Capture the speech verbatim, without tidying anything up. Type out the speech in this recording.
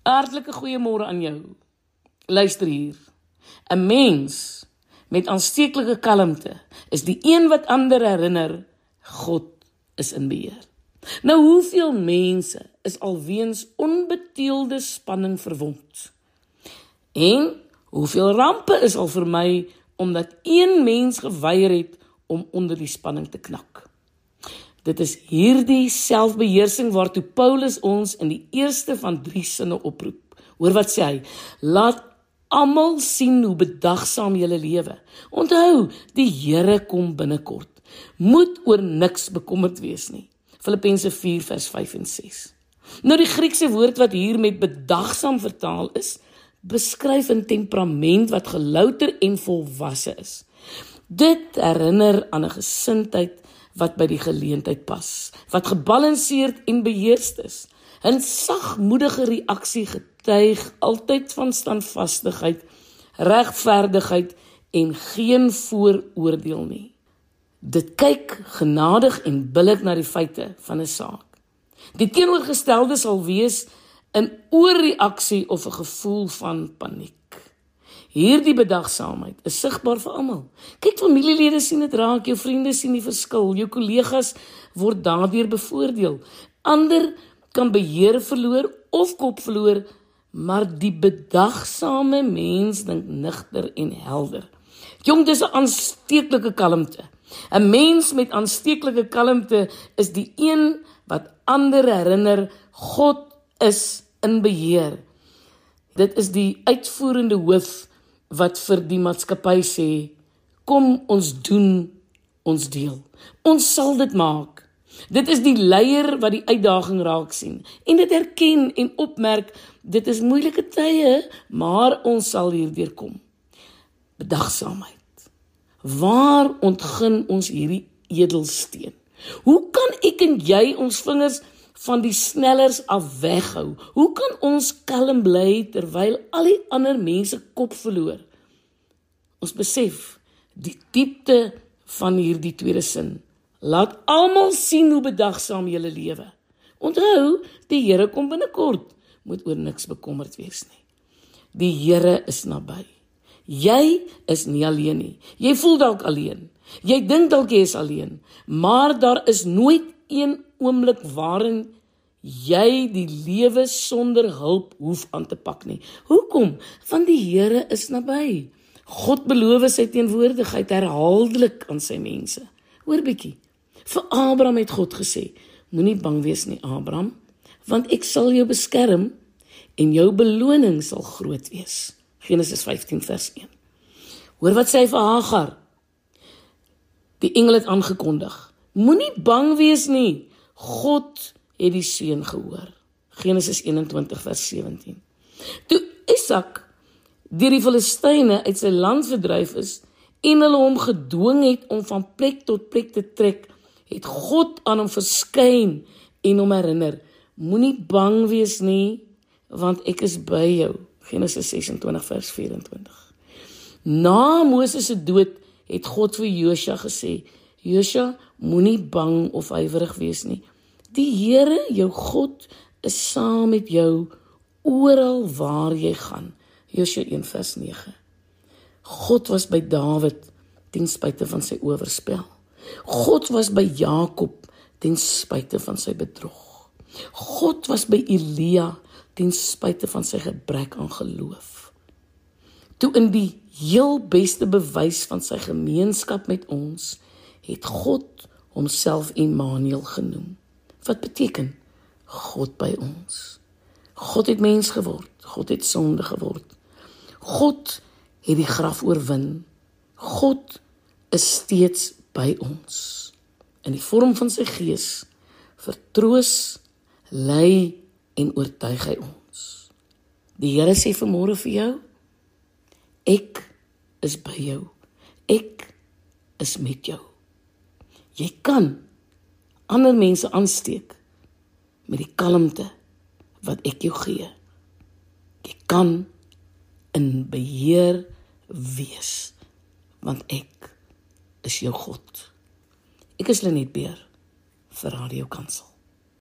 Hartlike goeiemôre aan jou. Luister hier. 'n Mens met aansteeklike kalmte is die een wat ander herinner, God is in beheer. Nou, hoeveel mense is alweens onbeteelde spanning verwond? En hoeveel rampe is al vermy omdat een mens geweier het om onder die spanning te knak? Dit is hierdie selfbeheersing waartoe Paulus ons in die eerste van drie sinne oproep. Hoor wat sê hy? Laat almal sien hoe bedagsaam julle lewe. Onthou, die Here kom binnekort. Moet oor niks bekommerd wees nie. Filippense vier vers vyf en ses. Nou die Griekse woord wat hier met bedagsaam vertaal is, beskryf 'n temperament wat gelouter en volwasse is. Dit herinner aan 'n gesindheid wat by die geleentheid pas, wat gebalanseerd en beheerst is. 'n sagmoedige reaksie getuig altyd van standvastigheid, regverdigheid en geen vooroordeel nie. Dit kyk genadig en billik na die feite van 'n saak. Die teenoorgestelde sal wees 'n oorreaksie of 'n gevoel van paniek. Hierdie bedagsaamheid is sigbaar vir almal. Kyk, familielede sien dit raak, jou vriende sien die verskil, jou kollegas word daardeur bevoordeel. Ander kan beheer verloor of kop verloor, maar die bedagsame mens dink nigter en helder. Jong, dis 'n aansteeklike kalmte. 'n Mens met aansteeklike kalmte is die een wat ander herinner, God is in beheer. Dit is die uitvoerende hoof wat vir die maatskappy sê, kom ons doen ons deel. Ons sal dit maak. Dit is die leier wat die uitdaging raak sien en dit erken en opmerk, dit is moeilike tye, maar ons sal hierdeur kom. Bedagsaamheid. Waar ontgin ons hierdie edelsteen? Hoe kan ek en jy ons vingers van die snellers af weghou? Hoe kan ons kalm bly terwyl al die ander mense kop verloor? Ons besef die diepte van hierdie tweede sin. Laat almal sien hoe bedagsaam julle lewe. Onthou, die Here kom binnekort. Moet oor niks bekommerd wees nie. Die Here is naby. Jy is nie alleen nie. Jy voel dalk alleen. Jy dink dalk jy is alleen. Maar daar is nooit een oomblik waarin jy die lewe sonder hulp hoef aan te pak nie. Hoekom? Want die Here is naby. God beloof sy teenwoordigheid herhaaldelik aan sy mense. Hoor bietjie. Vir Abraham het God gesê, moenie bang wees nie, Abraham, want ek sal jou beskerm en jou beloning sal groot wees. Genesis vyftien vers een. Hoor wat sê hy vir Hagar? Die engel het aangekondig, moenie bang wees nie, God het die seun gehoor. Genesis eenentwintig vers sewentien. Toe Isak deur die Filistyne uit sy land verdryf is en hulle hom gedwing het om van plek tot plek te trek, het God aan hom verskyn en hom herinner, moenie bang wees nie, want ek is by jou. Genesis sesentwintig vers vyerentwintig. Na Moses se dood het God vir Josua gesê, Josua, moenie bang of huiwerig wees nie. Die Here, jou God, is saam met jou oral waar jy gaan. Josua een vers nege. God was by Dawid ten spyte van sy oorspel. God was by Jakob ten spyte van sy bedrog. God was by Elia ten spyte van sy gebrek aan geloof. Toe in die heel beste bewys van sy gemeenskap met ons, het God homself Immanuel genoem. Wat beteken? God by ons. God het mens geword, God het sonde geword. God het die graf oorwin. God is steeds by ons. In die vorm van sy gees, vertroos, lei en oortuig hy ons. Die Here sê vanmôre vir jou, ek is by jou. Ek is met jou. Jy kan ander mense aansteek met die kalmte wat ek jou gee. Jy kan in beheer wees, want ek is jou God. Ek is Lenet Beer vir Radio Kansel.